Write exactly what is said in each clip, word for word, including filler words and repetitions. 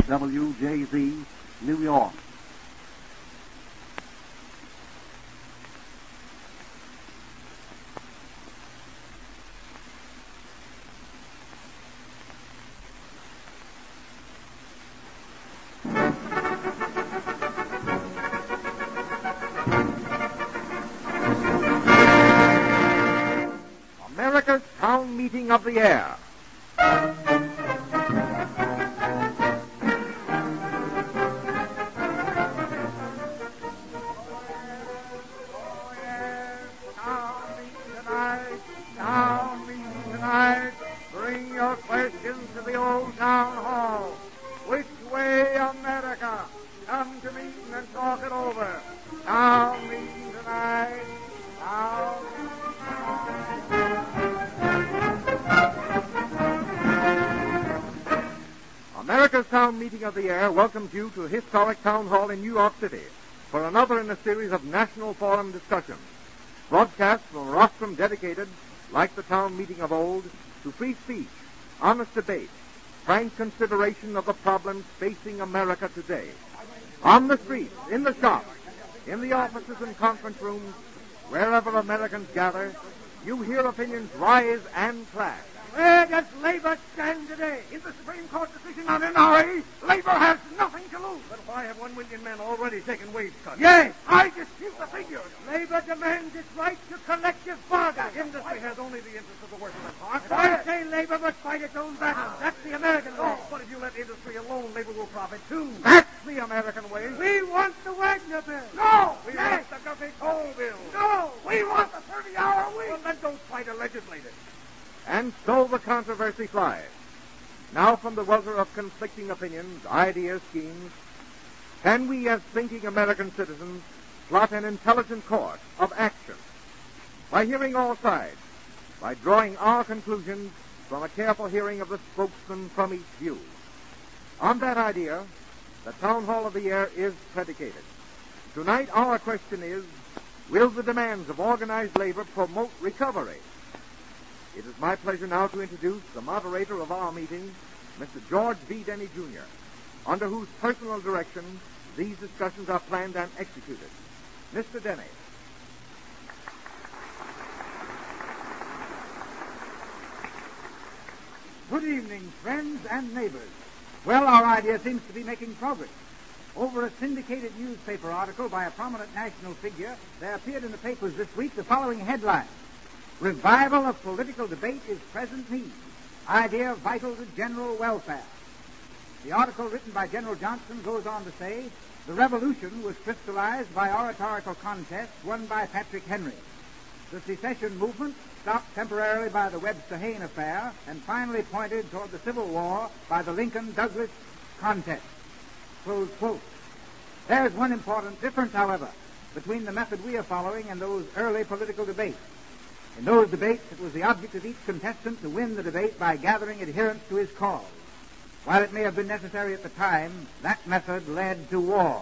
W J Z, New York. America's Town Meeting of the Air. Bring your questions to the old town hall. Which way, America? Come to meeting and talk it over. Town meeting tonight. Town meeting tonight. America's Town Meeting of the Air welcomes you to historic Town Hall in New York City for another in a series of national forum discussions, broadcast from a rostrum dedicated, like the town meeting of old, to free speech, honest debate, frank consideration of the problems facing America today. On the streets, in the shops, in the offices and conference rooms, wherever Americans gather, you hear opinions rise and clash. Where does labor stand today? In the Supreme Court decision on N R A, labor has nothing to lose. But why have one million men already taken wage cuts? Yes, I dispute the figures. Labor demands its right to collective bargain. Industry has only the interest of the working at heart. I say labor must fight its own battle. That's the American way. Oh, but if you let industry alone, labor will profit too. That's the American way. We want the Wagner bill. No! We yes. want the Duffy Coal bill. No! We want the thirty-hour week. Well, then don't fight a legislator. And so the controversy flies. Now from the welter of conflicting opinions, ideas, schemes, can we as thinking American citizens plot an intelligent course of action? By hearing all sides, by drawing our conclusions from a careful hearing of the spokesman from each view. On that idea, the Town Hall of the Air is predicated. Tonight our question is, will the demands of organized labor promote recovery? It is my pleasure now to introduce the moderator of our meeting, Mister George V. Denny, Junior, under whose personal direction these discussions are planned and executed. Mister Denny. Good evening, friends and neighbors. Well, our idea seems to be making progress. Over a syndicated newspaper article by a prominent national figure, there appeared in the papers this week the following headline: Revival of political debate is present need. Idea vital to general welfare. The article written by General Johnson goes on to say, the revolution was crystallized by oratorical contests won by Patrick Henry. The secession movement stopped temporarily by the Webster-Hayne affair and finally pointed toward the Civil War by the Lincoln-Douglas contest. Close quote. There's one important difference, however, between the method we are following and those early political debates. In those debates, it was the object of each contestant to win the debate by gathering adherents to his cause. While it may have been necessary at the time, that method led to war.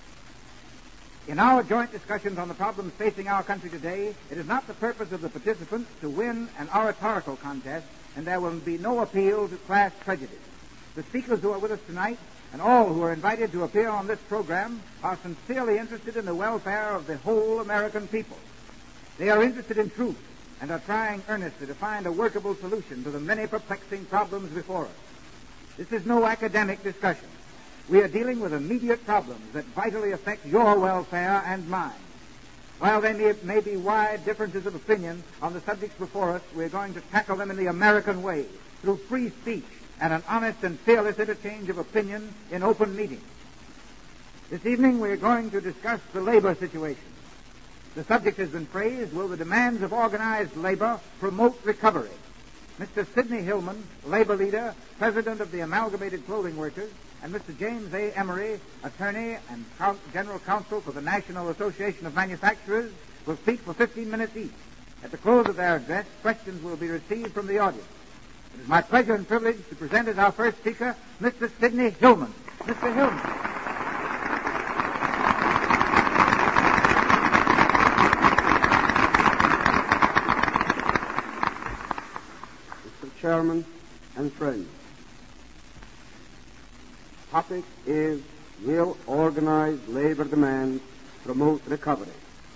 In our joint discussions on the problems facing our country today, it is not the purpose of the participants to win an oratorical contest, and there will be no appeal to class prejudice. The speakers who are with us tonight, and all who are invited to appear on this program, are sincerely interested in the welfare of the whole American people. They are interested in truth, and are trying earnestly to find a workable solution to the many perplexing problems before us. This is no academic discussion. We are dealing with immediate problems that vitally affect your welfare and mine. While there may, may be wide differences of opinion on the subjects before us, we're going to tackle them in the American way, through free speech and an honest and fearless interchange of opinion in open meetings. This evening we're going to discuss the labor situation. The subject has been phrased, will the demands of organized labor promote recovery? Mister Sidney Hillman, labor leader, president of the Amalgamated Clothing Workers, and Mister James A. Emery, attorney and general counsel for the National Association of Manufacturers, will speak for fifteen minutes each. At the close of their address, questions will be received from the audience. It is my pleasure and privilege to present as our first speaker, Mister Sidney Hillman. Mister Hillman. Chairman and friends, topic is, will organized labor demands promote recovery?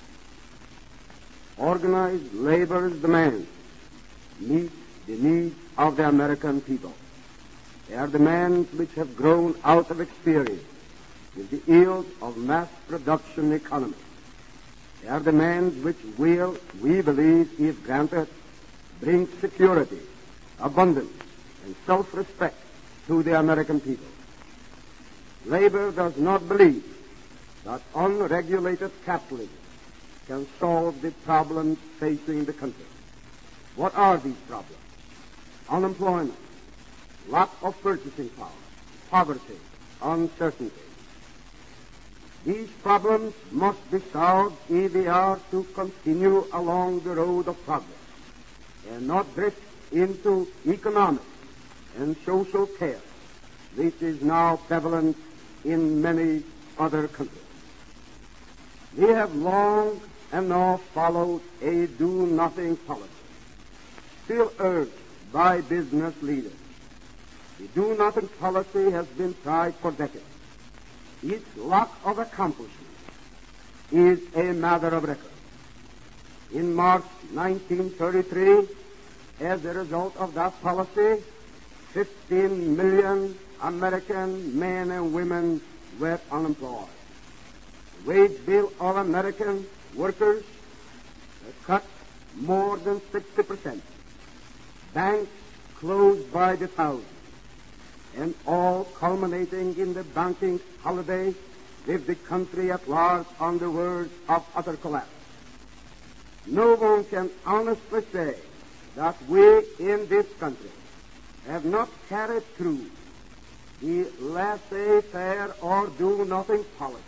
Organized labor's demands meet the needs of the American people. They are demands which have grown out of experience with the ills of mass production economy. They are demands which will, we believe, if granted, bring security, abundance, and self-respect to the American people. Labor does not believe that unregulated capitalism can solve the problems facing the country. What are these problems? Unemployment, lack of purchasing power, poverty, uncertainty. These problems must be solved if we are to continue along the road of progress and not drift into economic and social chaos, which is now prevalent in many other countries. We have long and now followed a do-nothing policy, still urged by business leaders. The do-nothing policy has been tried for decades. Its lack of accomplishment is a matter of record. In March nineteen thirty-three, as a result of that policy, fifteen million American men and women were unemployed. The wage bill of American workers was cut more than sixty percent. Banks closed by the thousands, and all culminating in the banking holiday with the country at large on the verge of utter collapse. No one can honestly say that we in this country have not carried through the laissez-faire or do-nothing policy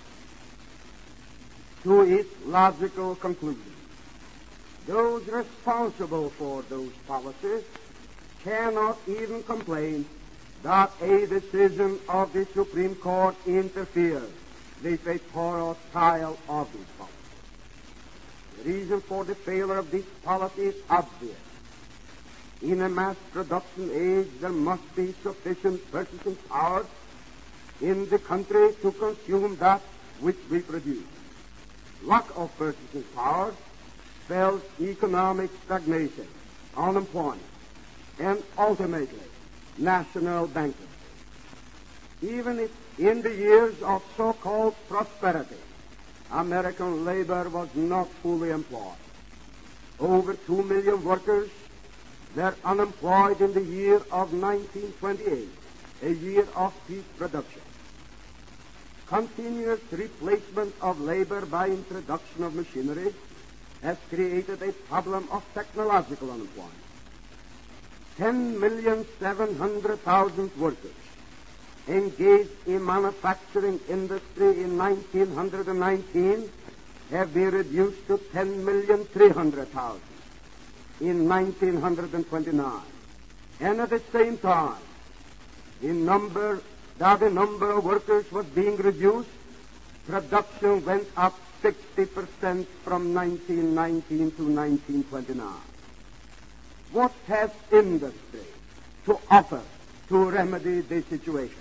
to its logical conclusion. Those responsible for those policies cannot even complain that a decision of the Supreme Court interferes with a thorough trial of these policies. The reason for the failure of this policy is obvious. In a mass production age, there must be sufficient purchasing power in the country to consume that which we produce. Lack of purchasing power spells economic stagnation, unemployment, and ultimately national bankruptcy. Even if in the years of so-called prosperity, American labor was not fully employed. Over two million workers were unemployed in the year of nineteen twenty-eight, a year of peak production. Continuous replacement of labor by introduction of machinery has created a problem of technological unemployment. ten million seven hundred thousand workers engaged in manufacturing industry in nineteen nineteen have been reduced to ten million three hundred thousand in nineteen twenty-nine. And at the same time, the number, that the number of workers was being reduced, production went up sixty percent from nineteen nineteen to nineteen twenty-nine. What has industry to offer to remedy this situation?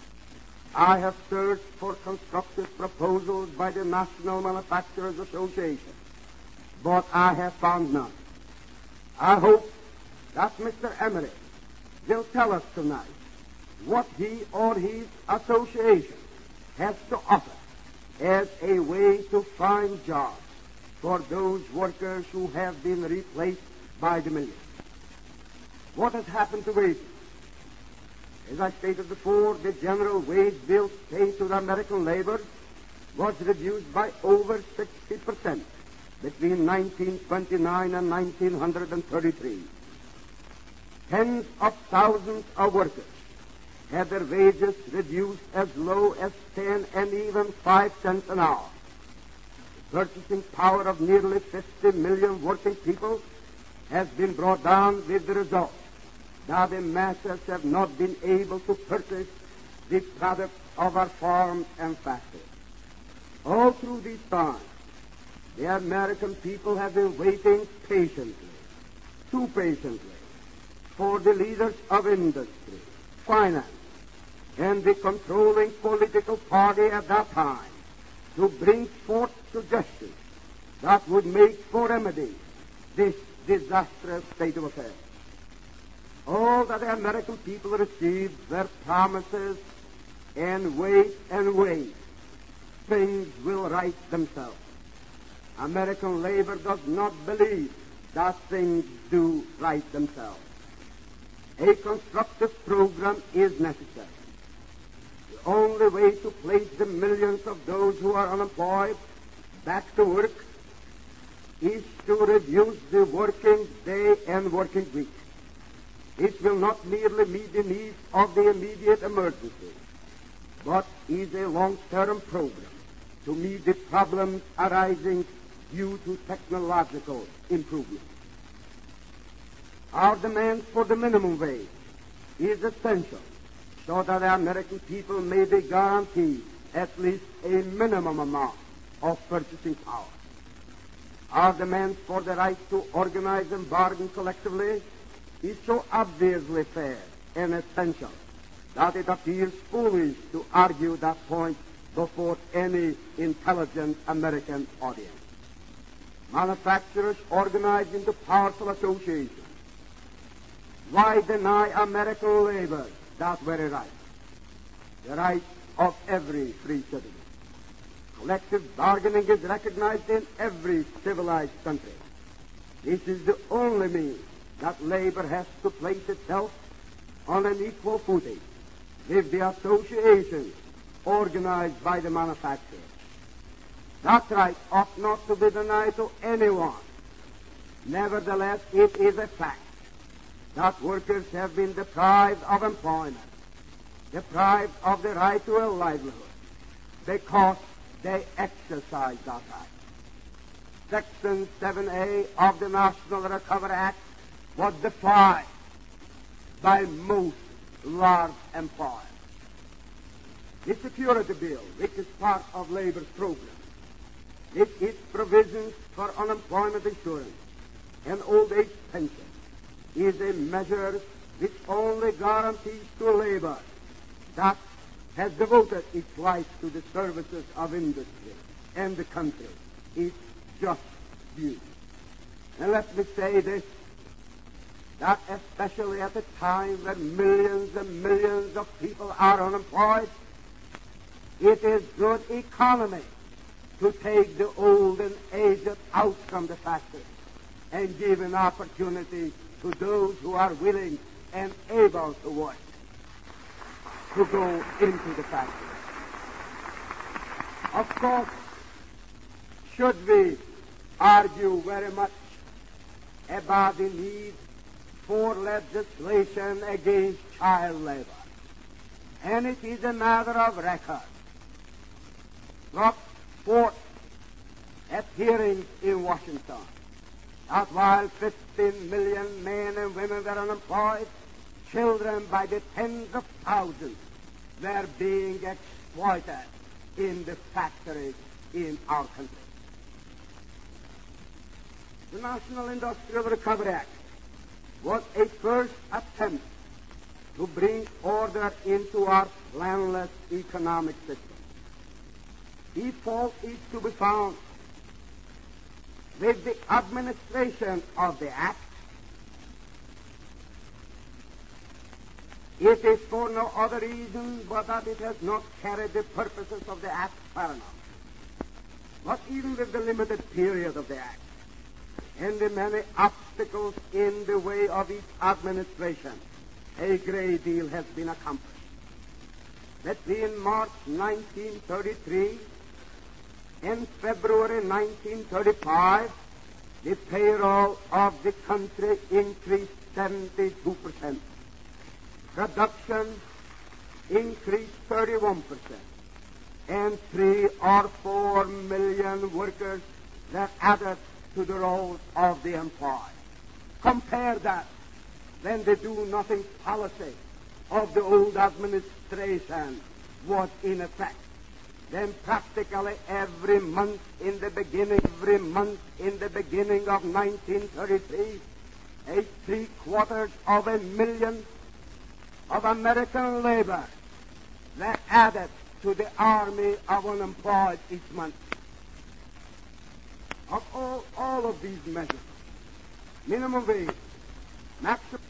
I have searched for constructive proposals by the National Manufacturers Association, but I have found none. I hope that Mister Emery will tell us tonight what he or his association has to offer as a way to find jobs for those workers who have been replaced by the millions. What has happened to wages? As I stated before, the general wage bill paid to the American labor was reduced by over sixty percent between nineteen twenty-nine and nineteen thirty-three. Tens of thousands of workers had their wages reduced as low as ten and even five cents an hour. The purchasing power of nearly fifty million working people has been brought down with the result that the masses have not been able to purchase the products of our farms and factories. All through this time, the American people have been waiting patiently, too patiently, for the leaders of industry, finance, and the controlling political party at that time to bring forth suggestions that would make for remedy this disastrous state of affairs. All that the American people received were promises, and wait and wait. Things will right themselves. American labor does not believe that things do right themselves. A constructive program is necessary. The only way to place the millions of those who are unemployed back to work is to reduce the working day and working week. It will not merely meet the needs of the immediate emergency, but is a long-term program to meet the problems arising due to technological improvement. Our demand for the minimum wage is essential so that the American people may be guaranteed at least a minimum amount of purchasing power. Our demand for the right to organize and bargain collectively is so obviously fair and essential that it appears foolish to argue that point before any intelligent American audience. Manufacturers organize into powerful associations. Why deny American labor that very right? The right of every free citizen. Collective bargaining is recognized in every civilized country. This is the only means that labor has to place itself on an equal footing with the associations organized by the manufacturers. That right ought not to be denied to anyone. Nevertheless, it is a fact that workers have been deprived of employment, deprived of the right to a livelihood, because they exercise that right. Section seven A of the National Recovery Act was defied by most large employers. The Security Bill, which is part of labor's program, with its provisions for unemployment insurance and old age pension, is a measure which only guarantees to labor that has devoted its life to the services of industry and the country its just due. And let me say this, that especially at a time when millions and millions of people are unemployed, it is good economy to take the old and aged out from the factory and give an opportunity to those who are willing and able to work to go into the factory. Of course, should we argue very much about the need for legislation against child labor, and it is a matter of record, brought forth at hearings in Washington, that while fifteen million men and women were unemployed, children by the tens of thousands were being exploited in the factories in our country. The National Industrial Recovery Act was a first attempt to bring order into our planless economic system. The fault is to be found with the administration of the Act. It is for no other reason but that it has not carried the purposes of the Act far enough. But even with the limited period of the Act and the many obstacles in the way of its administration, a great deal has been accomplished. Between March nineteen thirty-three and February nineteen thirty-five, the payroll of the country increased seventy-two percent. Production increased thirty-one percent. And three or four million workers were added to the rolls of the employed. Compare that when the do-nothing policy of the old administration was in effect. Then practically every month in the beginning, every month in the beginning of nineteen thirty-three, a three quarters of a million of American labor were added to the army of unemployed each month. Of all, all of these measures, minimum wage, maximum,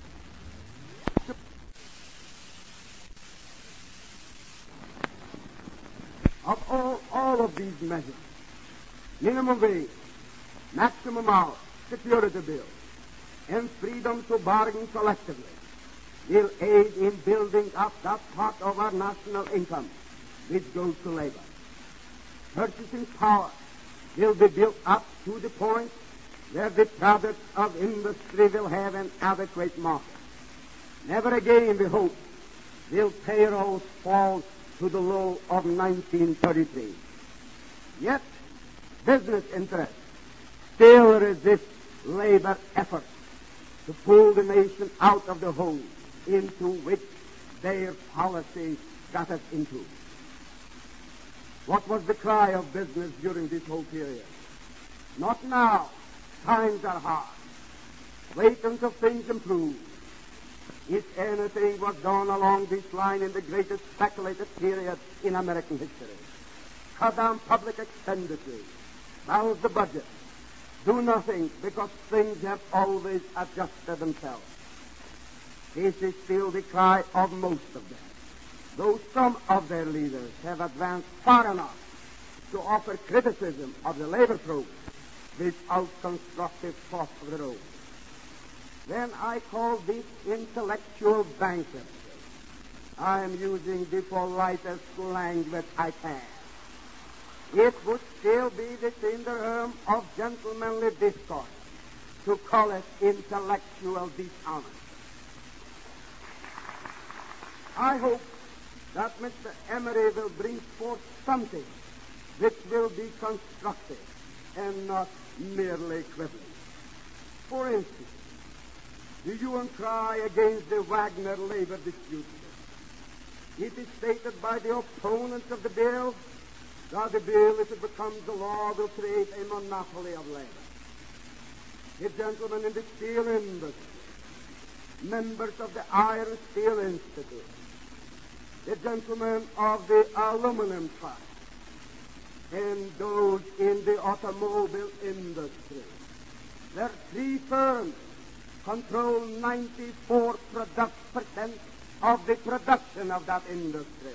of all, all of these measures, minimum wage, maximum hours, security bills, and freedom to bargain collectively will aid in building up that part of our national income which goes to labor. Purchasing power will be built up to the point where the products of industry will have an adequate market. Never again, we hope, will payrolls fall to the low of nineteen thirty-three. Yet, business interests still resist labor efforts to pull the nation out of the hole into which their policy got us into. What was the cry of business during this whole period? Not now. Times are hard. Wait until things improve. If anything was done along this line in the greatest speculative period in American history, cut down public expenditures, balance the budget, do nothing because things have always adjusted themselves. This is still the cry of most of them, though some of their leaders have advanced far enough to offer criticism of the labor program without constructive thought of their own. When I call this intellectual bankruptcy, I am using the politest language I can. It would still be within the realm of gentlemanly discourse to call it intellectual dishonor. I hope that Mister Emery will bring forth something which will be constructive and not merely equivalent. For instance, do you cry against the Wagner labor dispute? It is stated by the opponents of the bill that the bill, if it becomes a law, will create a monopoly of labor. The gentlemen in the steel industry, members of the Iron Steel Institute, the gentlemen of the aluminum trust, and those in the automobile industry. Their three firms control ninety-four percent of the production of that industry,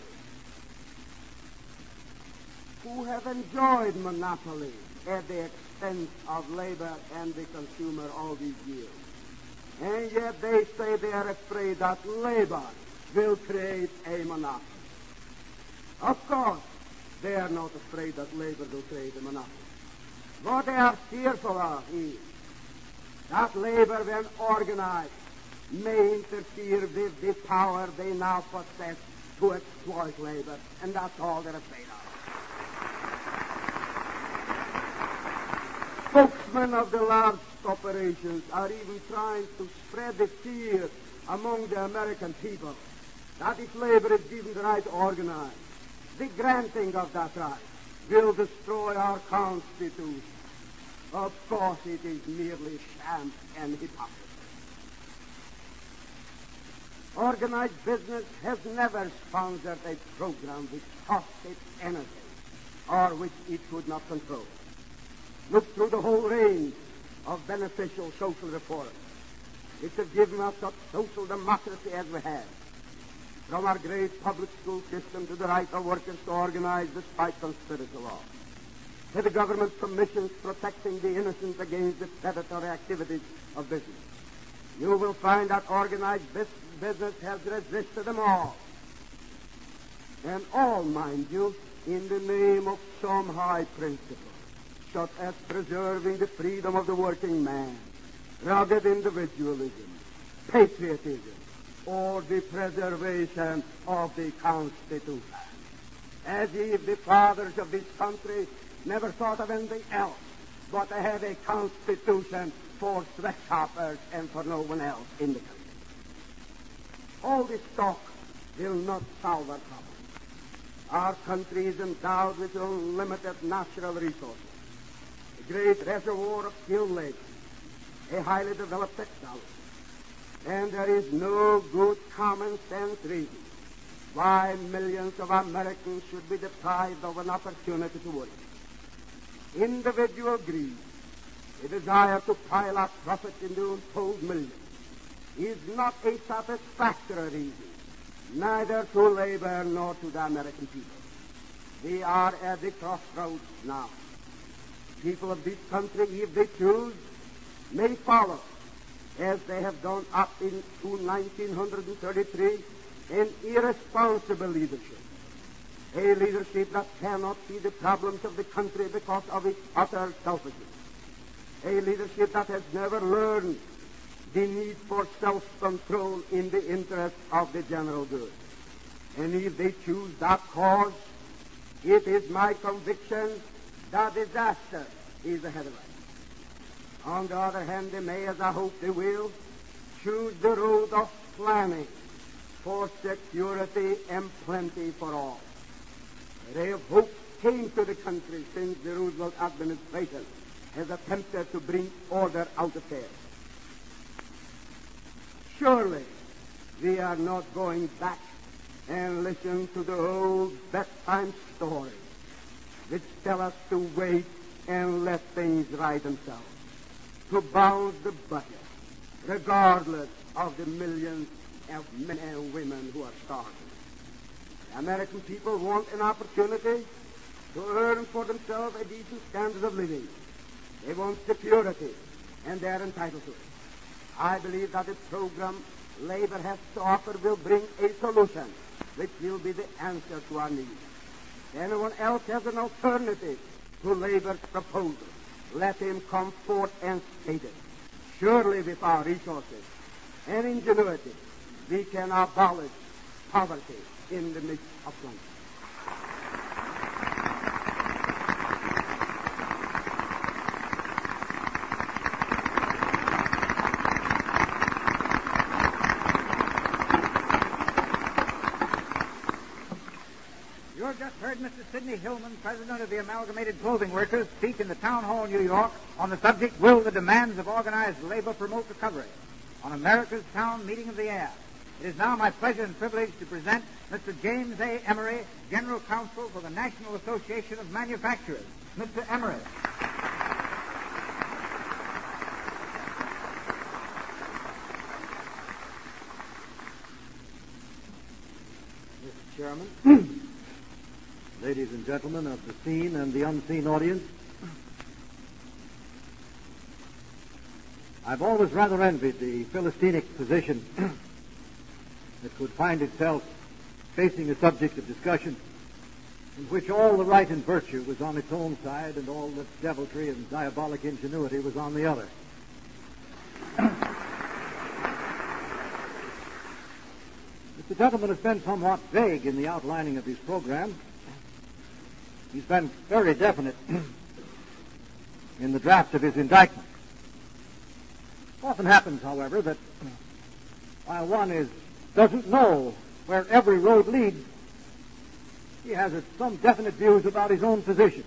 who have enjoyed monopoly at the expense of labor and the consumer all these years. And yet they say they are afraid that labor will create a monopoly. Of course, they are not afraid that labor will create a monopoly. What they are fearful of is that labor, when organized, may interfere with the power they now possess to exploit labor, and that's all they're afraid of. Spokesmen of the large corporations are even trying to spread the fear among the American people that if labor is given the right to organize, the granting of that right will destroy our Constitution. Of course, it is merely sham and hypocrisy. Organized business has never sponsored a program which cost it anything or which it could not control. Look through the whole range of beneficial social reforms which have given us such social democracy as we have, from our great public school system to the right of workers to organize despite conspiracy law, to the government commissions protecting the innocent against the predatory activities of business. You will find that organized business has resisted them all. And all, mind you, in the name of some high principle, such as preserving the freedom of the working man, rugged individualism, patriotism, or the preservation of the Constitution. As if the fathers of this country never thought of anything else but to have a Constitution for sweatshoppers and for no one else in the country. All this talk will not solve our problem. Our country is endowed with unlimited natural resources, a great reservoir of skilled labor, a highly developed technology, and there is no good common sense reason why millions of Americans should be deprived of an opportunity to work. Individual greed, a desire to pile up profit in the untold millions, is not a satisfactory reason, neither to labor nor to the American people. We are at the crossroads now. People of this country, if they choose, may follow, as they have done up into nineteen thirty-three, an irresponsible leadership. A leadership that cannot see the problems of the country because of its utter selfishness. A leadership that has never learned the need for self-control in the interest of the general good. And if they choose that course, it is my conviction that disaster is ahead of us. On the other hand, they may, as I hope they will, choose the road of planning for security and plenty for all. A ray of hope came to the country since the Roosevelt administration has attempted to bring order out of chaos. Surely we are not going back and listen to the old bedtime stories which tell us to wait and let things right themselves, to balance the budget, regardless of the millions of men and women who are starving. The American people want an opportunity to earn for themselves a decent standard of living. They want security, and they are entitled to it. I believe that the program labor has to offer will bring a solution which will be the answer to our needs. If anyone else has an alternative to labor's proposal, let him come forth and state it. Surely with our resources and ingenuity, we can abolish poverty in the midst of plenty. You have just heard Mister Sidney Hillman, president of the Amalgamated Clothing Workers, speak in the Town Hall, New York, on the subject, Will the Demands of Organized Labor Promote Recovery? On America's Town Meeting of the Air. It is now my pleasure and privilege to present Mister James A. Emery, General Counsel for the National Association of Manufacturers. Mister Emery. Mister Chairman, ladies and gentlemen of the seen and the unseen audience, I've always rather envied the Philistinic position that could find itself facing a subject of discussion in which all the right and virtue was on its own side and all the deviltry and diabolic ingenuity was on the other. The gentleman has been somewhat vague in the outlining of his program. He's been very definite in the draft of his indictment. It often happens, however, that while one is doesn't know where every road leads, he has some definite views about his own position.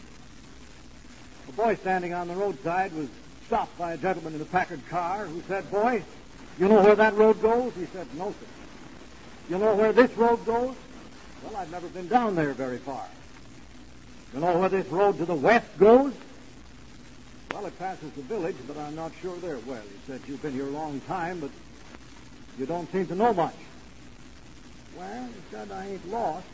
A boy standing on the roadside was stopped by a gentleman in a Packard car who said, "Boy, you know where that road goes?" He said, "No, sir." "You know where this road goes?" "Well, I've never been down there very far." "You know where this road to the west goes?" "Well, it passes the village, but I'm not sure there." "Well," he said, "you've been here a long time, but you don't seem to know much." "Well," he said, "I ain't lost."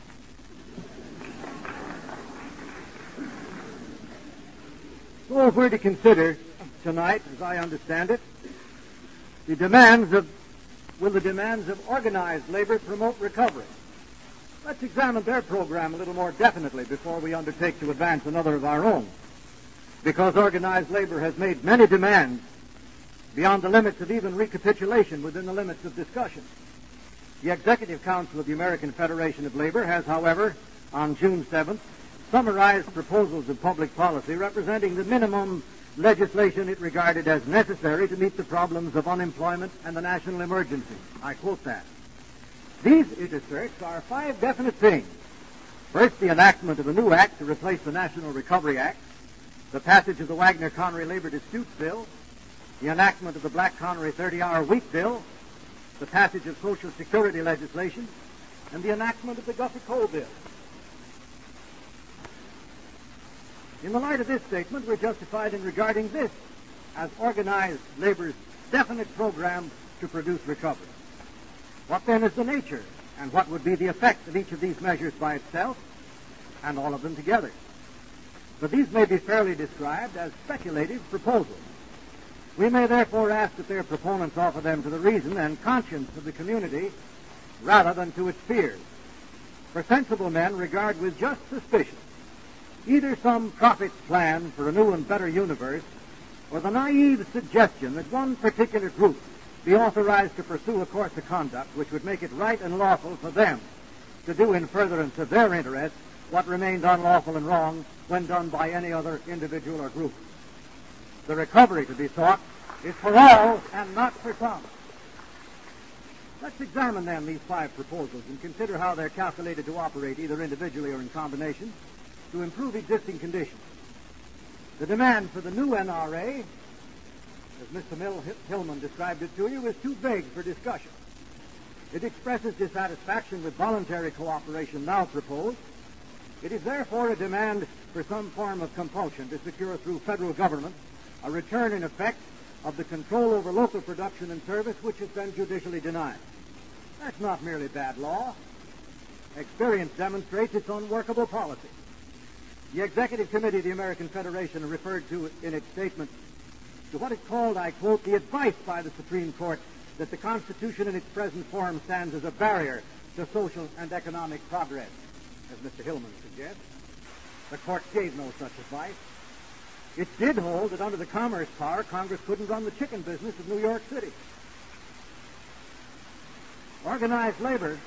So if we're to consider tonight, as I understand it, the demands of, will the demands of organized labor promote recovery? Let's examine their program a little more definitely before we undertake to advance another of our own. Because organized labor has made many demands beyond the limits of even recapitulation within the limits of discussion. The Executive Council of the American Federation of Labor has, however, on June seventh, summarized proposals of public policy representing the minimum legislation it regarded as necessary to meet the problems of unemployment and the national emergency. I quote that. These, it asserts, are five definite things. First, the enactment of a new act to replace the National Recovery Act, the passage of the Wagner-Connery Labor Disputes Bill, the enactment of the Black-Connery thirty-hour week bill, the passage of Social Security legislation, and the enactment of the Guffey Coal Bill. In the light of this statement, we're justified in regarding this as organized labor's definite program to produce recovery. What then is the nature and what would be the effect of each of these measures by itself and all of them together? But these may be fairly described as speculative proposals. We may therefore ask that their proponents offer them to the reason and conscience of the community rather than to its fears. For sensible men regard with just suspicion either some prophet's plan for a new and better universe or the naive suggestion that one particular group be authorized to pursue a course of conduct which would make it right and lawful for them to do in furtherance of their interests what remained unlawful and wrong when done by any other individual or group. The recovery to be sought is for all and not for some. Let's examine then these five proposals and consider how they're calculated to operate either individually or in combination to improve existing conditions. The demand for the new N R A, as Mister Mill Hillman described it to you, is too vague for discussion. It expresses dissatisfaction with voluntary cooperation now proposed. It is therefore a demand for some form of compulsion to secure through federal government a return in effect of the control over local production and service which has been judicially denied. That's not merely bad law. Experience demonstrates its unworkable policy. The Executive Committee of the American Federation referred to in its statement to what it called, I quote, the advice by the Supreme Court that the Constitution in its present form stands as a barrier to social and economic progress, as Mister Hillman suggests. The court gave no such advice. It did hold that under the commerce power, Congress couldn't run the chicken business of New York City. Organized labor,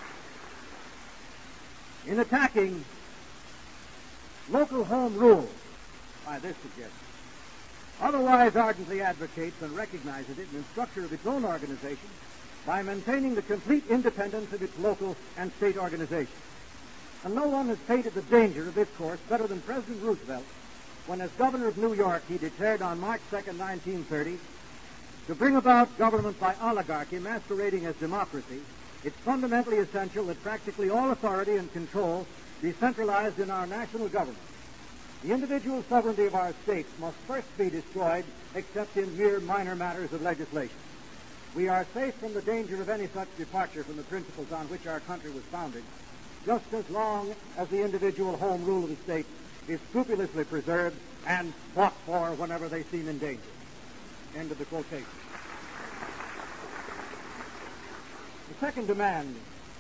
in attacking local home rule by this suggestion, otherwise ardently advocates and recognizes it in the structure of its own organization by maintaining the complete independence of its local and state organizations. And no one has stated the danger of this course better than President Roosevelt when, as governor of New York, he declared on March second, nineteen thirty, to bring about government by oligarchy masquerading as democracy, it's fundamentally essential that practically all authority and control be centralized in our national government. The individual sovereignty of our states must first be destroyed except in mere minor matters of legislation. We are safe from the danger of any such departure from the principles on which our country was founded, just as long as the individual home rule of the state is scrupulously preserved and fought for whenever they seem in danger. End of the quotation. The second demand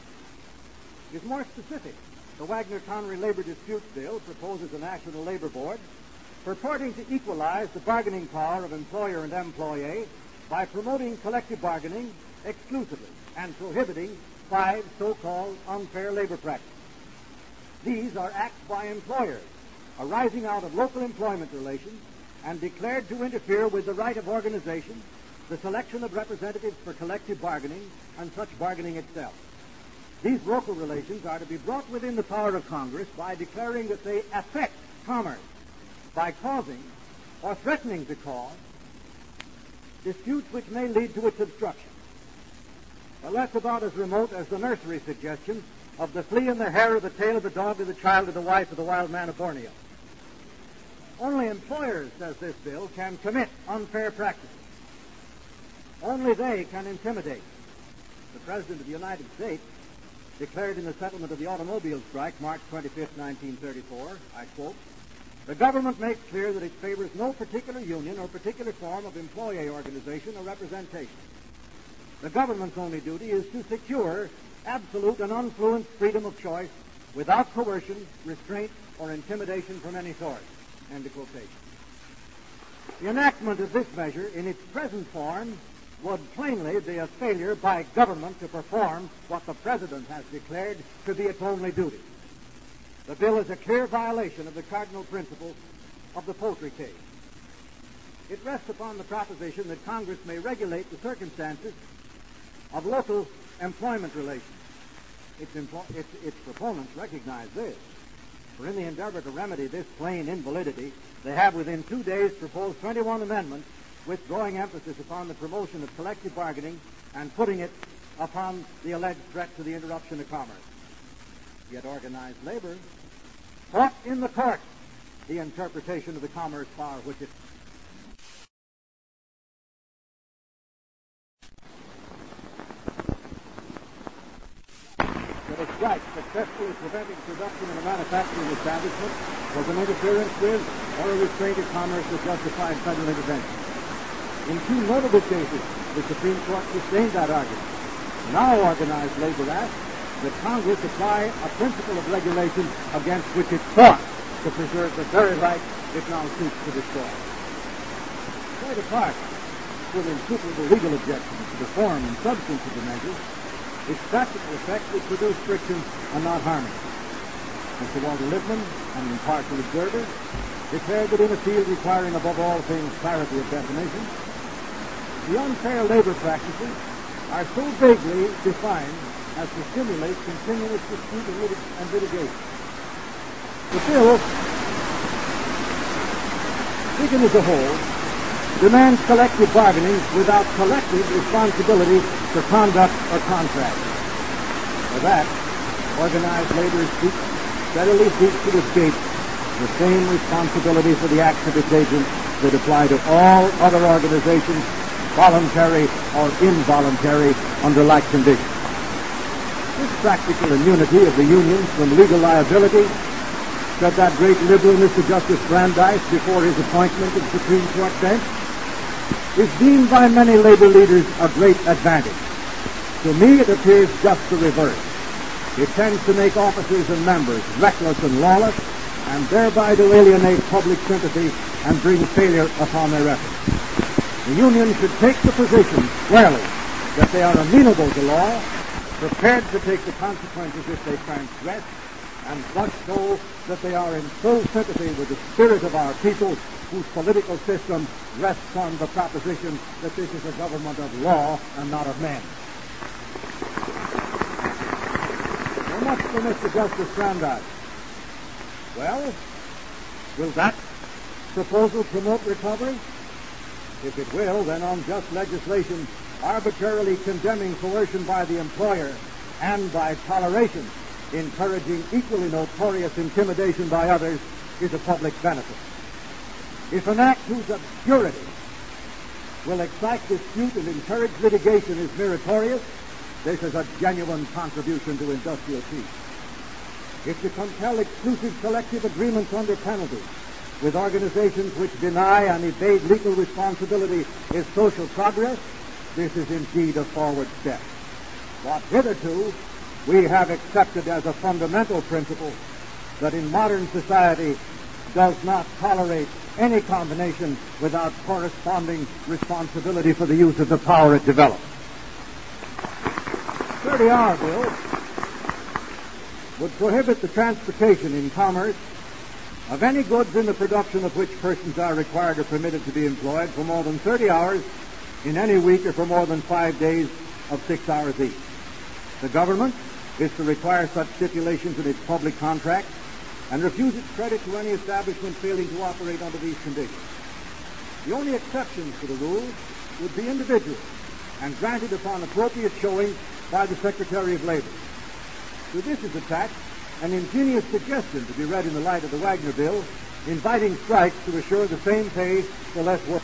is more specific. The Wagner-Connery Labor Disputes Bill proposes a national labor board purporting to equalize the bargaining power of employer and employee by promoting collective bargaining exclusively and prohibiting five so-called unfair labor practices. These are acts by employers arising out of local employment relations and declared to interfere with the right of organization, the selection of representatives for collective bargaining, and such bargaining itself. These local relations are to be brought within the power of Congress by declaring that they affect commerce by causing or threatening to cause disputes which may lead to its obstruction. Well, that's about as remote as the nursery suggestions of the flea and the hair of the tail of the dog of the child of the wife of the wild man of Borneo. Only employers, says this bill, can commit unfair practices. Only they can intimidate. The President of the United States declared in the settlement of the automobile strike, March twenty-fifth, nineteen thirty-four, I quote, "The government makes clear that it favors no particular union or particular form of employee organization or representation. The government's only duty is to secure absolute and unfluenced freedom of choice without coercion, restraint, or intimidation from any source." End of quotation. The enactment of this measure in its present form would plainly be a failure by government to perform what the President has declared to be its only duty. The bill is a clear violation of the cardinal principles of the poultry case. It rests upon the proposition that Congress may regulate the circumstances of local employment relations. Its, empl- its, its proponents recognize this. For in the endeavor to remedy this plain invalidity, they have within two days proposed twenty-one amendments with growing emphasis upon the promotion of collective bargaining and putting it upon the alleged threat to the interruption of commerce. Yet organized labor fought in the court the interpretation of the commerce power which it that a strike successfully preventing production in a manufacturing establishment was an interference with or a restraint of commerce that justified federal intervention. In two notable cases, the Supreme Court sustained that argument. Now organized labor asks that Congress apply a principle of regulation against which it fought to preserve the very right it now seeks to destroy. Quite apart from insuperable legal objections to the form and substance of the measures, its practical effect would produce friction and not harmony. Mister Walter Lippmann, an impartial observer, declared that in a field requiring above all things clarity of definition, the unfair labor practices are so vaguely defined as to stimulate continuous dispute and, lit- and litigation. The bill, taken as a whole, demands collective bargaining without collective responsibility for conduct or contract. For that, organized labor seeks, steadily seeks to escape the same responsibility for the acts of its agents that apply to all other organizations, voluntary or involuntary, under like conditions. This practical immunity of the unions from legal liability, said that great liberal Mister Justice Brandeis before his appointment to the Supreme Court bench, is deemed by many labor leaders a great advantage. To me, it appears just the reverse. It tends to make officers and members reckless and lawless, and thereby to alienate public sympathy and bring failure upon their efforts. The union should take the position squarely that they are amenable to law, prepared to take the consequences if they transgress, and thus so that they are in full sympathy with the spirit of our people, whose political system rests on the proposition that this is a government of law and not of men. So much for Mister Justice Brandeis. Well, will that proposal promote recovery? If it will, then unjust legislation arbitrarily condemning coercion by the employer and by toleration encouraging equally notorious intimidation by others is a public benefit. If an act whose obscurity will excite dispute and encourage litigation is meritorious, this is a genuine contribution to industrial peace. If to compel exclusive collective agreements under penalty with organizations which deny and evade legal responsibility is social progress, this is indeed a forward step. What hitherto we have accepted as a fundamental principle that in modern society does not tolerate any combination without corresponding responsibility for the use of the power it develops. thirty-hour bill would prohibit the transportation in commerce of any goods in the production of which persons are required or permitted to be employed for more than thirty hours in any week or for more than five days of six hours each. The government is to require such stipulations in its public contracts and refuse its credit to any establishment failing to operate under these conditions. The only exceptions to the rule would be individual and granted upon appropriate showing by the Secretary of Labor. To this is attached an ingenious suggestion to be read in the light of the Wagner Bill, inviting strikes to assure the same pay for less work.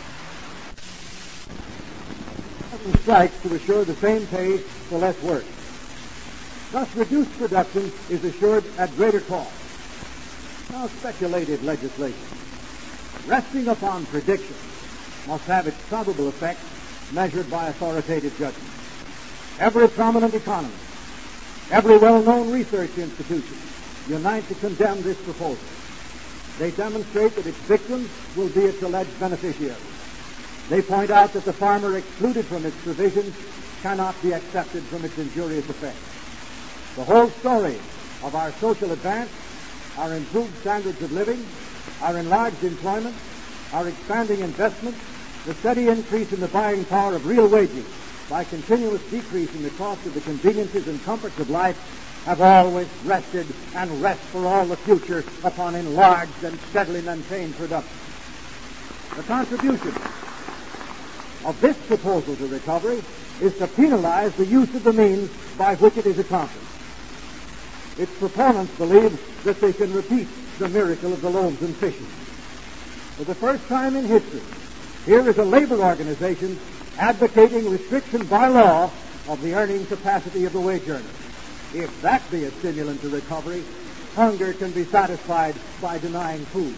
Strikes to assure the same pay for less work. Thus, reduced production is assured at greater cost. Now, speculative legislation, resting upon prediction, must have its probable effects measured by authoritative judgment. Every prominent economist, every well-known research institution unite to condemn this proposal. They demonstrate that its victims will be its alleged beneficiaries. They point out that the farmer excluded from its provisions cannot be accepted from its injurious effects. The whole story of our social advance, our improved standards of living, our enlarged employment, our expanding investment, the steady increase in the buying power of real wages by continuous decrease in the cost of the conveniences and comforts of life have always rested and rest for all the future upon enlarged and steadily maintained production. The contribution of this proposal to recovery is to penalize the use of the means by which it is accomplished. Its proponents believe that they can repeat the miracle of the loaves and fishes. For the first time in history, here is a labor organization advocating restriction by law of the earning capacity of the wage earner. If that be a stimulant to recovery, hunger can be satisfied by denying food.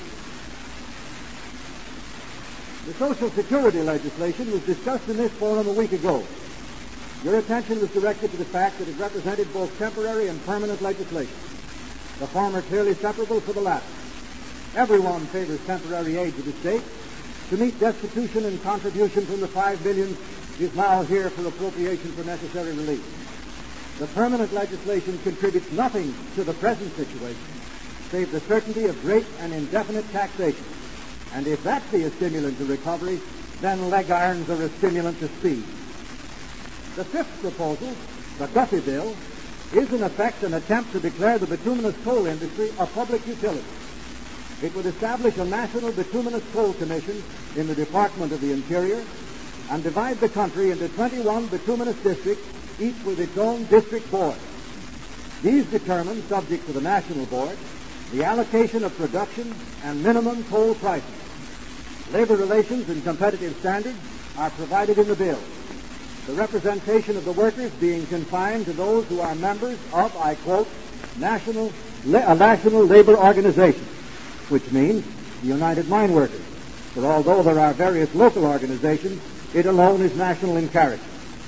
The Social Security legislation was discussed in this forum a week ago. Your attention was directed to the fact that it represented both temporary and permanent legislation, the former clearly separable from the latter. Everyone favors temporary aid to the state to meet destitution, and contribution from the five billion is now here for appropriation for necessary relief. The permanent legislation contributes nothing to the present situation, save the certainty of great and indefinite taxation. And if that be a stimulant to recovery, then leg irons are a stimulant to speed. The fifth proposal, the Duffy Bill, is in effect an attempt to declare the bituminous coal industry a public utility. It would establish a national bituminous coal commission in the Department of the Interior and divide the country into twenty-one bituminous districts, each with its own district board. These determine, subject to the national board, the allocation of production and minimum coal prices. Labor relations and competitive standards are provided in the bill, the representation of the workers being confined to those who are members of, I quote, national, a national labor organization, which means the United Mine Workers. For although there are various local organizations, it alone is national in character.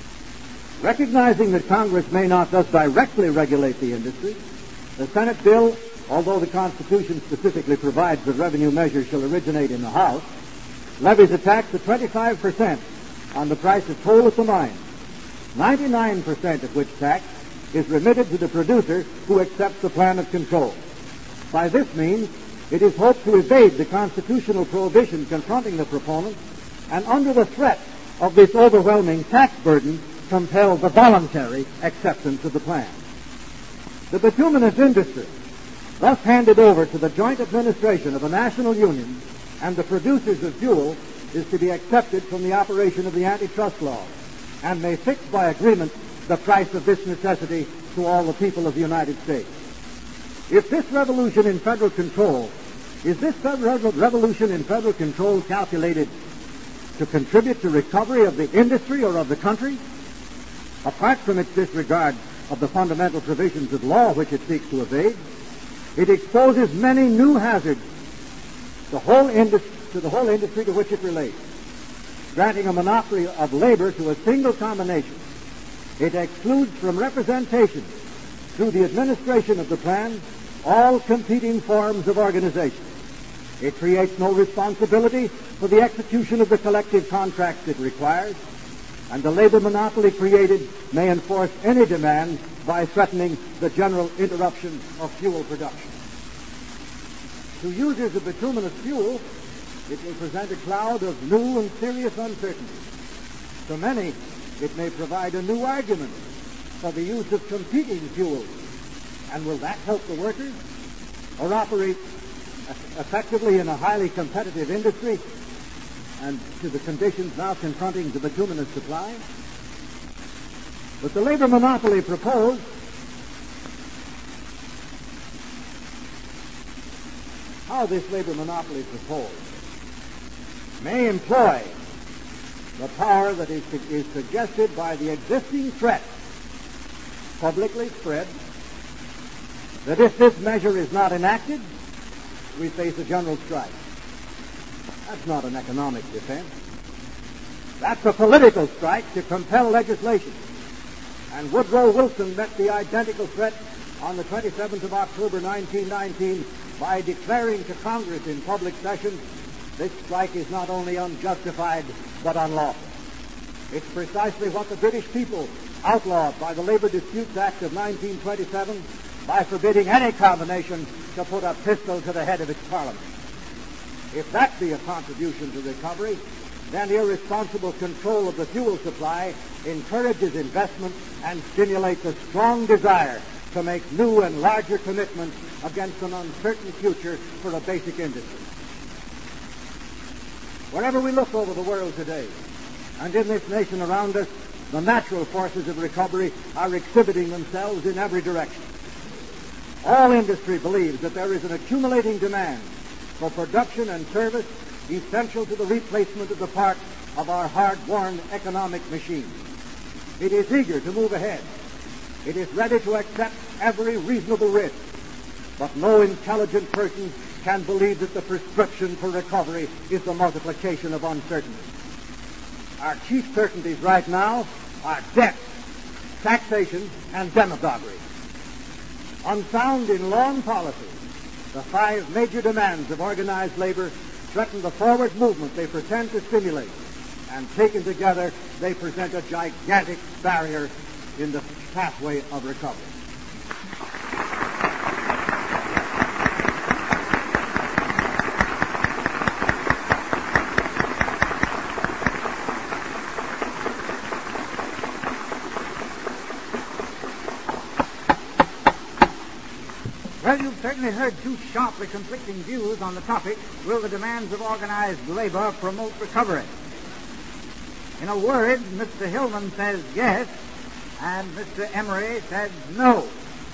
Recognizing that Congress may not thus directly regulate the industry, the Senate bill, although the Constitution specifically provides that revenue measures shall originate in the House, levies a tax of twenty-five percent on the price of coal at the mine, ninety-nine percent of which tax is remitted to the producer who accepts the plan of control. By this means, it is hoped to evade the constitutional prohibition confronting the proponents and, under the threat of this overwhelming tax burden, compel the voluntary acceptance of the plan. The bituminous industry, thus handed over to the joint administration of a national union and the producers of fuel, is to be accepted from the operation of the antitrust law and may fix by agreement the price of this necessity to all the people of the United States. If this revolution in federal control, is this revolution in federal control calculated to contribute to recovery of the industry or of the country? Apart from its disregard of the fundamental provisions of law which it seeks to evade, it exposes many new hazards the whole indus- to the whole industry to which it relates. Granting a monopoly of labor to a single combination, it excludes from representation through the administration of the plan all competing forms of organization. It creates no responsibility for the execution of the collective contracts it requires, and the labor monopoly created may enforce any demand by threatening the general interruption of fuel production. To users of bituminous fuel, it will present a cloud of new and serious uncertainty. To many, it may provide a new argument for the use of competing fuels. And will that help the workers or operate effectively in a highly competitive industry and to the conditions now confronting the bituminous supply? But the labor monopoly proposed how this labor monopoly proposed may employ the power that is, is suggested by the existing threat publicly spread that if this measure is not enacted, we face a general strike. That's not an economic defense. That's a political strike to compel legislation. And Woodrow Wilson met the identical threat on the twenty-seventh of October, nineteen nineteen, by declaring to Congress in public session, this strike is not only unjustified, but unlawful. It's precisely what the British people outlawed by the Labor Disputes Act of nineteen twenty-seven by forbidding any combination to put a pistol to the head of its parliament. If that be a contribution to recovery, then irresponsible control of the fuel supply encourages investment and stimulates a strong desire to make new and larger commitments against an uncertain future for a basic industry. Wherever we look over the world today, and in this nation around us, The natural forces of recovery are exhibiting themselves in every direction. All industry believes that there is an accumulating demand for production and service essential to the replacement of the parts of our hard-worn economic machine. It is eager to move ahead. It is ready to accept every reasonable risk. But no intelligent person can believe that the prescription for recovery is the multiplication of uncertainty. Our chief certainties right now are debt, taxation, and demagoguery. Unsound in long policy, the five major demands of organized labor threaten the forward movement they pretend to stimulate, and taken together, they present a gigantic barrier in the pathway of recovery. Well, you've certainly heard two sharply conflicting views on the topic, will the demands of organized labor promote recovery? In a word, Mister Hillman says yes, and Mister Emery says no.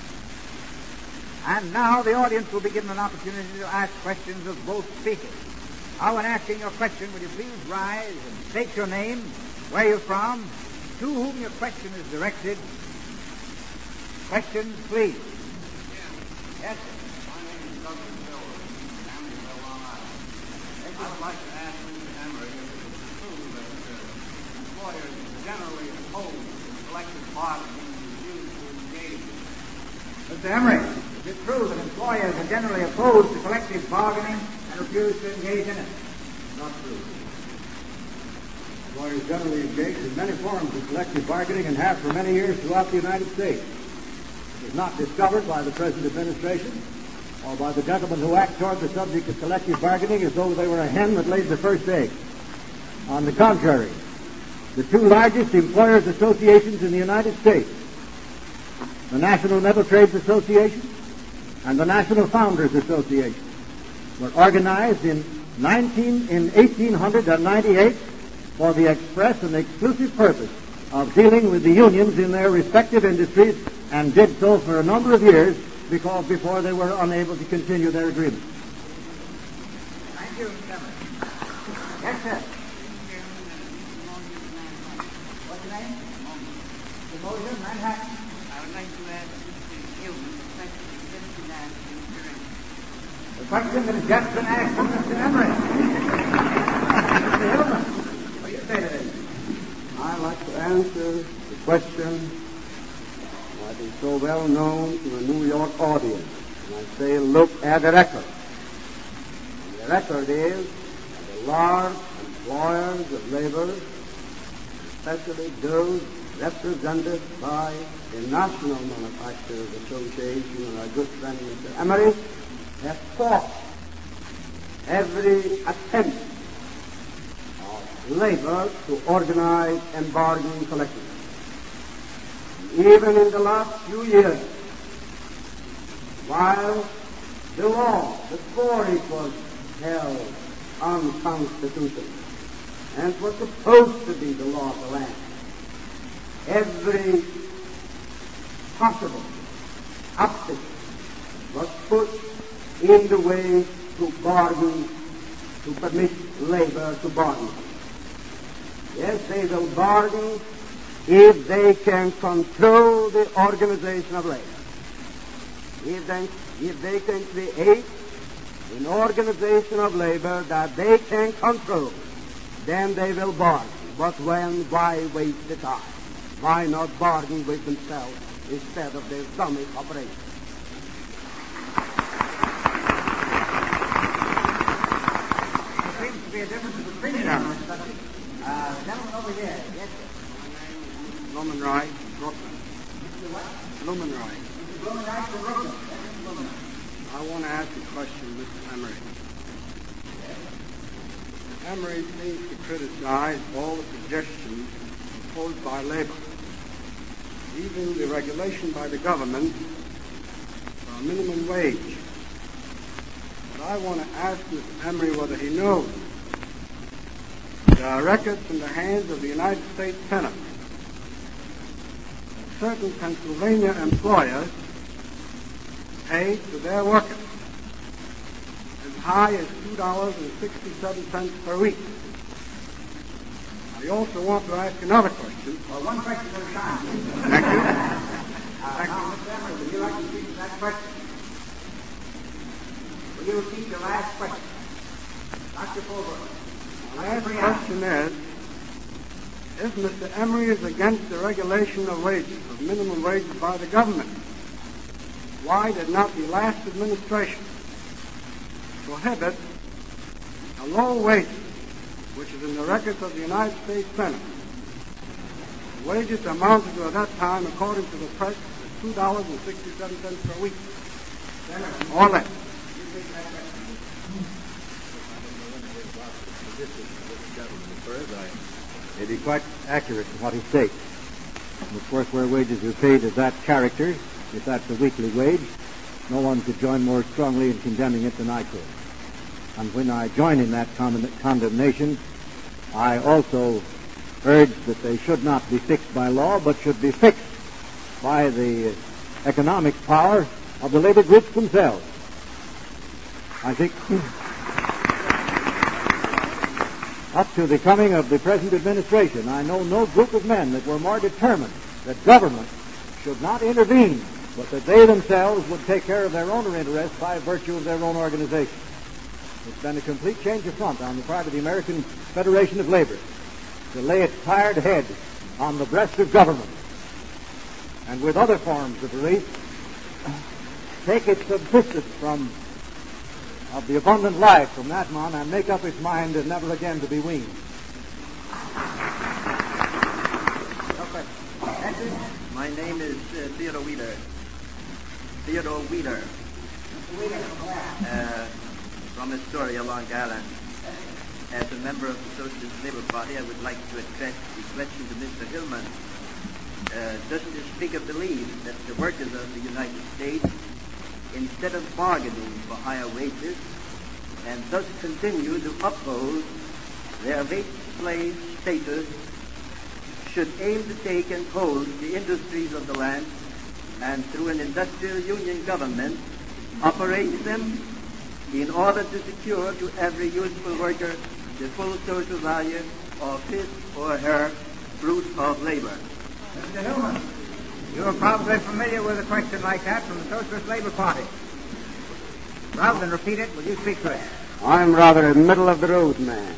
And now the audience will be given an opportunity to ask questions of both speakers. Now, when asking your question, will you please rise and state your name, where you're from, to whom your question is directed. Questions, please. Yes, sir. My name is Douglas Miller, Amityville, Long Island. I would like to ask Mister Emery if it is true that uh, employers generally oppose collective bargaining and refuse to engage. Mister Emery, is it true that employers are generally opposed to collective bargaining and refuse to engage in it? Not true. Employers generally engage in many forms of collective bargaining and have for many years throughout the United States. It was not discovered by the present administration or by the gentlemen who act toward the subject of collective bargaining as though they were a hen that laid the first egg. On the contrary, the two largest employers' associations in the United States, the National Metal Trades Association and the National Founders Association, were organized in nineteen in eighteen ninety-eight for the express and exclusive purpose of dealing with the unions in their respective industries, and did so for a number of years because before they were unable to continue their agreement. Thank you, Mister Emery. Yes, sir. What's your name? Demotion, Manhattan. I would like to ask Mister Hillman the question that has been asked to Mister Emery. The question that has just been asked from Mister Emery. Mister Hillman, what do you say to this? I'd like to answer the question that is so well known to the New York audience. And I say, look at the record. And the record is that the large employers of labor, especially those represented by the National Manufacturers Association and our good friend Mister Emery, have fought every attempt of labor to organize and bargain collectively. Even in the last few years, while the law before it was held unconstitutional and was supposed to be the law of the land, every possible obstacle was put in the way to bargain, to permit labor to bargain. Yes, they will bargain if they can control the organization of labor. If they, if they can create an organization of labor that they can control, then they will bargain. But when, why waste the time? Why not bargain with themselves instead of their dummy operation? There seems to be a difference of opinion on this subject. Uh, the gentleman over here. Yes, sir. Blumenreich, Brooklyn. Blumenreich. Blumenreich from Brooklyn. I want to ask a question, Mister Emery. Emery seems to criticize all the suggestions proposed by labor, even the regulation by the government for a minimum wage. But I want to ask Mister Emery whether he knows there are records in the hands of the United States Senate certain Pennsylvania employers pay to their workers as high as two dollars and sixty-seven cents per week. I also want to ask another question. Well, one question at a time. Thank you. Uh, Thank now, you. Mister Emery, would you like to speak to that question? Will you repeat your last question? Doctor Fulbrook. The last question is, if Mister Emery is against the regulation of wages, of minimum wages by the government, why did not the last administration prohibit a low wage, which is in the records of the United States Senate? The wages amounted to at that time, according to the press, two dollars and sixty-seven cents per week, or less. May be quite accurate in what he states. And of course, where wages are paid of that character, if that's a weekly wage, no one could join more strongly in condemning it than I could. And when I join in that con- condemnation, I also urge that they should not be fixed by law, but should be fixed by the economic power of the labor groups themselves. I think up to the coming of the present administration, I know no group of men that were more determined that government should not intervene, but that they themselves would take care of their own interests by virtue of their own organization. It's been a complete change of front on the part of the American Federation of Labor to lay its tired head on the breast of government, and with other forms of relief, take its subsistence from of the abundant life from that man and make up its mind and never again to be weaned. My name is uh, Theodore Wheeler. Theodore Wheeler. Uh, from Astoria, Long Island. As a member of the Socialist Labor Party, I would like to address the question to Mister Hillman. Uh, does the Speaker believe that the workers of the United States, instead of bargaining for higher wages, and thus continue to uphold their late slave status, should aim to take and hold the industries of the land, and through an industrial union government, operate them in order to secure to every useful worker the full social value of his or her fruit of labor? Mister Hillman, you are probably familiar with a question like that from the Socialist Labor Party. Rather than repeat it, will you speak to it? I'm rather a middle-of-the-road man.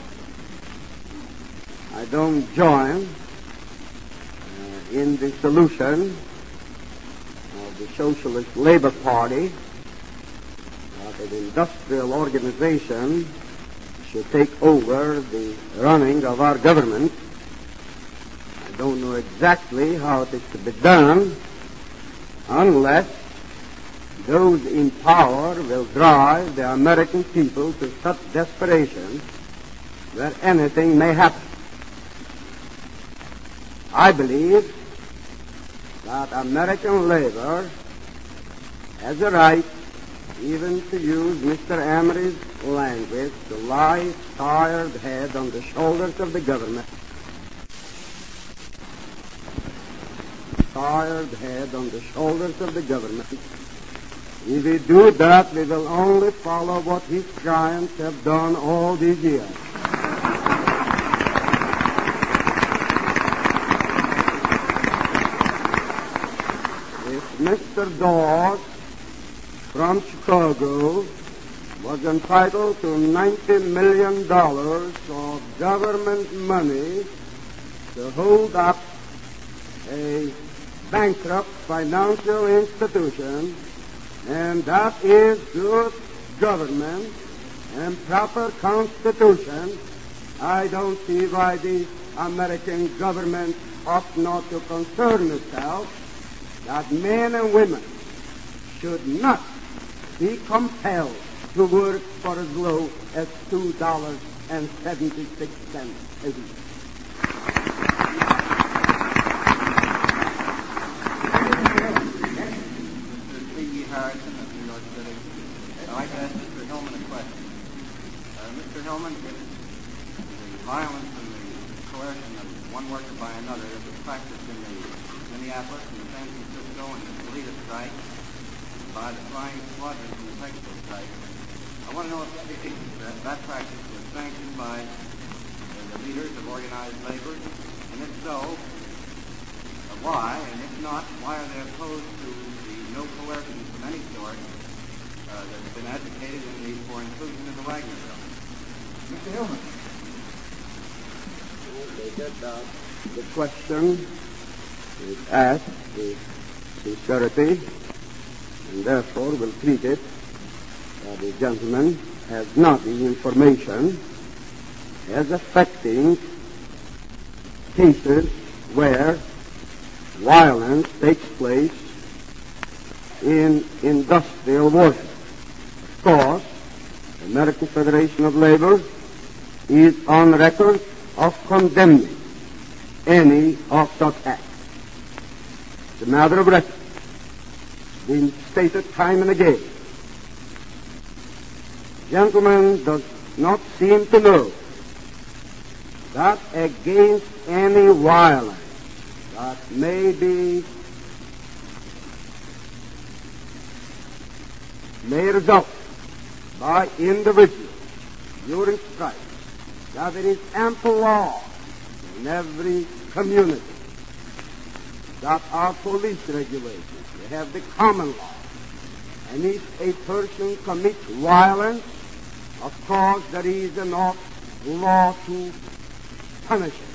I don't join uh, in the solution of the Socialist Labor Party that an industrial organization should take over the running of our government. I don't know exactly how it is to be done unless those in power will drive the American people to such desperation that anything may happen. I believe that American labor has a right, even to use Mister Emery's language, to lie its tired head on the shoulders of the government. Tired head on the shoulders of the government. If we do that, we will only follow what his giants have done all these years. If Mister Dawes from Chicago was entitled to ninety million dollars of government money to hold up a bankrupt financial institution, and that is good government and proper constitution, I don't see why the American government ought not to concern itself that men and women should not be compelled to work for as low as two dollars and seventy-six cents a week. Harrison of New York City. I'd like to ask Mister Hillman a question. Uh, Mister Hillman, if the violence in the coercion of one worker by another that was practiced in the Minneapolis and the San Francisco and the Toledo strike by the Flying Squadron from the textile strike. I want to know if that, that practice was sanctioned by uh, the leaders of organized labor, and if so, uh, why, and if not, why are they opposed to the no coercion from any sort uh, that's been advocated in the, for inclusion in the Wagner Bill? Mister Hillman. The question is asked with sincerity, and therefore will treat it that the gentleman has not the information as affecting cases where violence takes place in industrial work. Of course, the American Federation of Labor is on record of condemning any of such acts. It's a matter of record, been stated time and again. Gentleman does not seem to know that against any violence that may be may result by individuals during strike, that there is ample law in every community, that our police regulations, they have the common law, and if a person commits violence, of course there is enough law to punish it.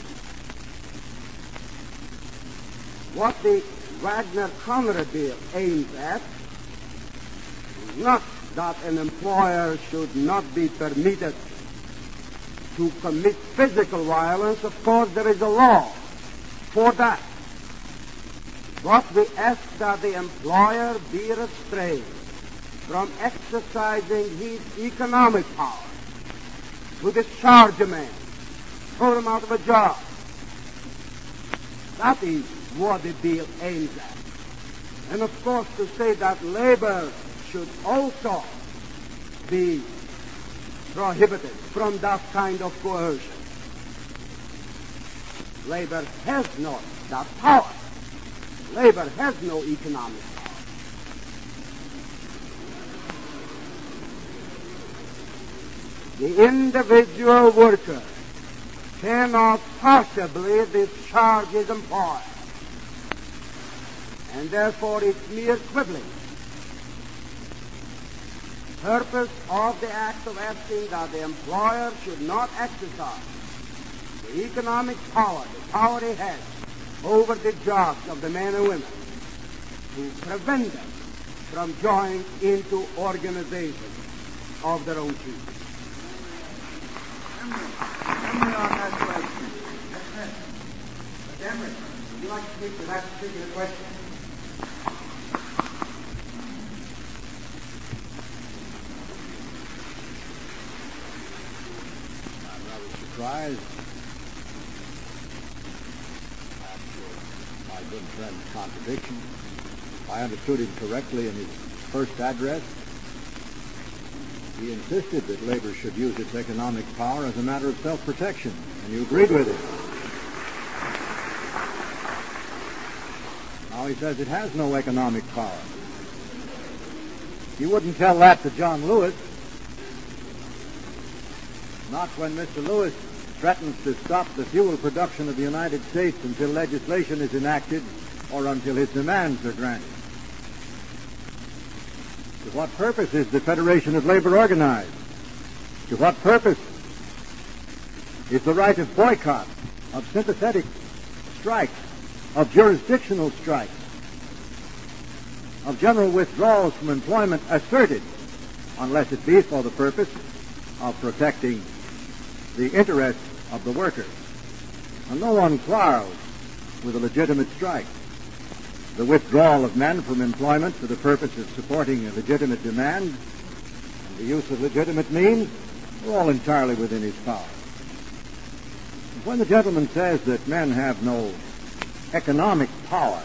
What the Wagner-Conrad bill aims at is not that an employer should not be permitted to commit physical violence. Of course, there is a law for that. But we ask that the employer be restrained from exercising his economic power to discharge a man, throw him out of a job. That is what the bill aims at. And of course, to say that labor should also be prohibited from that kind of coercion. Labor has not that power. Labor has no economic power. The individual worker cannot possibly discharge his employer, and therefore it's mere quibbling. The purpose of the act of asking that the employer should not exercise the economic power, the power he has over the jobs of the men and women, to prevent them from joining into organizations of their own choosing. Emory on that question. Mister Emory, would you like to speak to that particular question? I'm rather surprised at my good friend's contradiction. If I understood him correctly in his first address, he insisted that labor should use its economic power as a matter of self-protection, and you agreed with it. Now he says it has no economic power. You wouldn't tell that to John Lewis. Not when Mister Lewis threatens to stop the fuel production of the United States until legislation is enacted or until his demands are granted. To what purpose is the Federation of Labor organized? To what purpose is the right of boycott, of sympathetic strikes, of jurisdictional strikes, of general withdrawals from employment asserted, unless it be for the purpose of protecting the interests of the workers? And no one quarrels with a legitimate strike. The withdrawal of men from employment for the purpose of supporting a legitimate demand and the use of legitimate means are all entirely within his power. When the gentleman says that men have no economic power,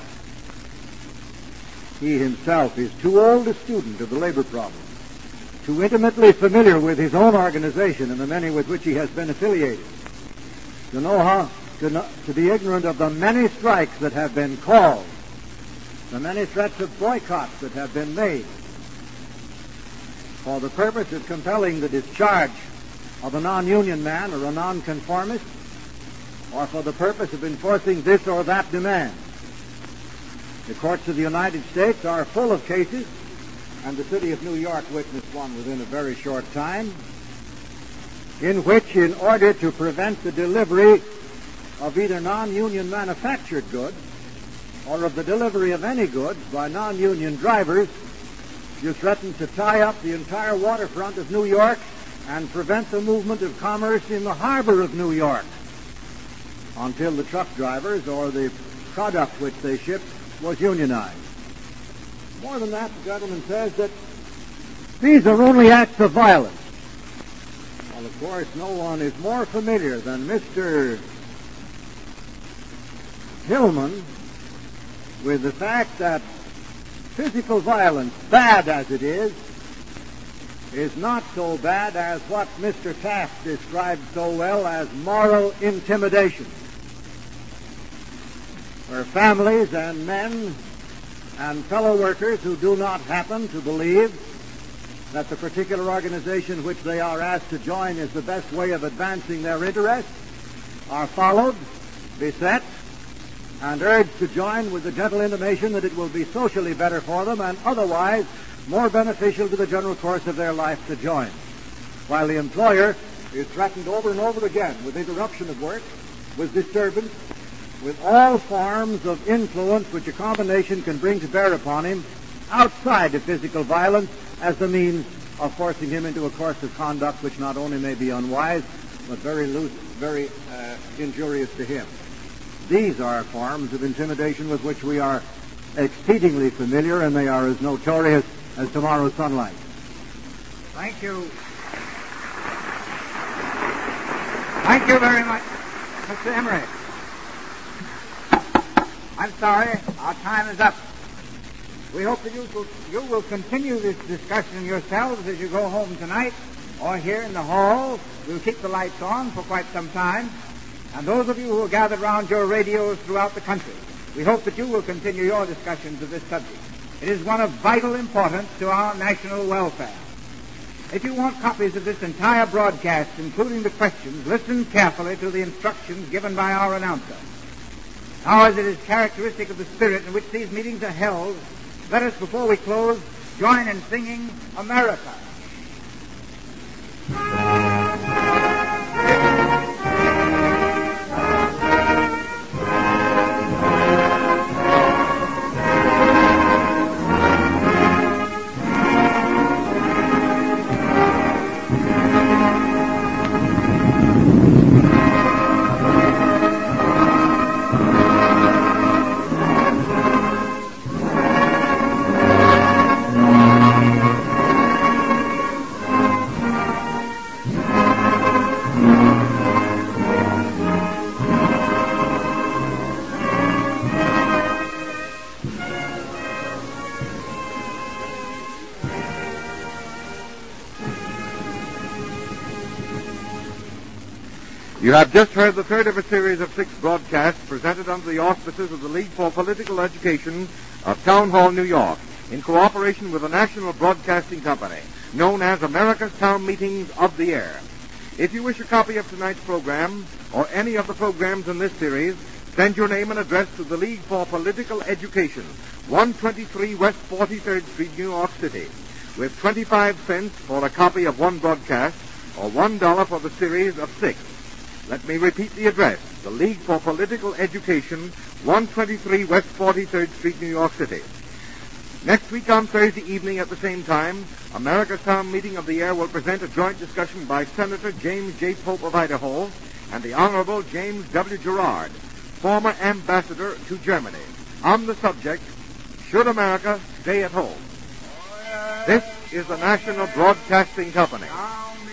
he himself is too old a student of the labor problem, too intimately familiar with his own organization and the many with which he has been affiliated, to know how to, not, to be ignorant of the many strikes that have been called, the many threats of boycotts that have been made, for the purpose of compelling the discharge of a non-union man or a non-conformist, or for the purpose of enforcing this or that demand. The courts of the United States are full of cases, and the city of New York witnessed one within a very short time, in which, in order to prevent the delivery of either non-union manufactured goods or of the delivery of any goods by non-union drivers, you threatened to tie up the entire waterfront of New York and prevent the movement of commerce in the harbor of New York until the truck drivers or the product which they shipped was unionized. More than that, the gentleman says that these are only acts of violence. Well, of course, no one is more familiar than Mister Hillman with the fact that physical violence, bad as it is, is not so bad as what Mister Taft described so well as moral intimidation, where families and men and fellow workers who do not happen to believe that the particular organization which they are asked to join is the best way of advancing their interests are followed, beset, and urged to join with the gentle intimation that it will be socially better for them and otherwise more beneficial to the general course of their life to join, while the employer is threatened over and over again with interruption of work, with disturbance, with all forms of influence which a combination can bring to bear upon him outside of physical violence as the means of forcing him into a course of conduct which not only may be unwise, but very loose, very uh, injurious to him. These are forms of intimidation with which we are exceedingly familiar, and they are as notorious as tomorrow's sunlight. Thank you. Thank you very much, Mister Emery. I'm sorry, our time is up. We hope that you will, you will continue this discussion yourselves as you go home tonight, or here in the hall. We'll keep the lights on for quite some time. And those of you who are gathered around your radios throughout the country, we hope that you will continue your discussions of this subject. It is one of vital importance to our national welfare. If you want copies of this entire broadcast, including the questions, listen carefully to the instructions given by our announcer. Now, as it is characteristic of the spirit in which these meetings are held, let us, before we close, join in singing America. You have just heard the third of a series of six broadcasts presented under the auspices of the League for Political Education of Town Hall, New York, in cooperation with the National Broadcasting Company, known as America's Town Meetings of the Air. If you wish a copy of tonight's program, or any of the programs in this series, send your name and address to the League for Political Education, one twenty-three West forty-third Street, New York City, with twenty-five cents for a copy of one broadcast, or one dollar for the series of six. Let me repeat the address. The League for Political Education, one twenty-three West forty-third Street, New York City. Next week on Thursday evening at the same time, America's Town Meeting of the Air will present a joint discussion by Senator James J. Pope of Idaho and the Honorable James W. Gerard, former ambassador to Germany, on the subject, Should America Stay at Home? This is the National Broadcasting Company.